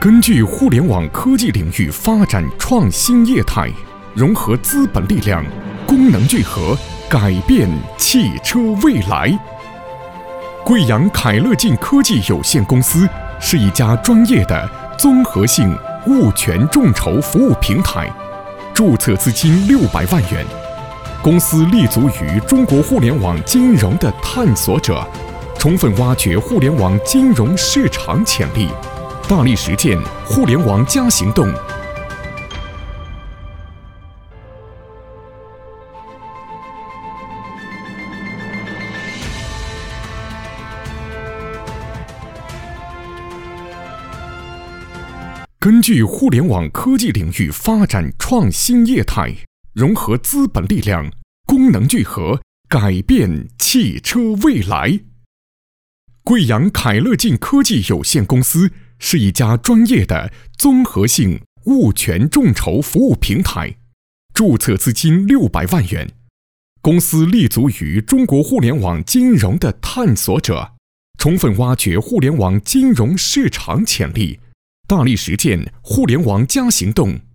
根据互联网科技领域发展创新业态，融合资本力量，功能聚合，改变汽车未来。贵阳凯乐进科技有限公司是一家专业的综合性物权众筹服务平台，注册资金600万元。公司立足于中国互联网金融的探索者，充分挖掘互联网金融市场潜力，大力实践互联网+行动。根据互联网科技领域发展创新业态，融合资本力量，功能聚合，改变汽车未来。贵阳凯乐进科技有限公司是一家专业的综合性物权众筹服务平台，注册资金600万元。公司立足于中国互联网金融的探索者，充分挖掘互联网金融市场潜力，大力实践互联网+行动。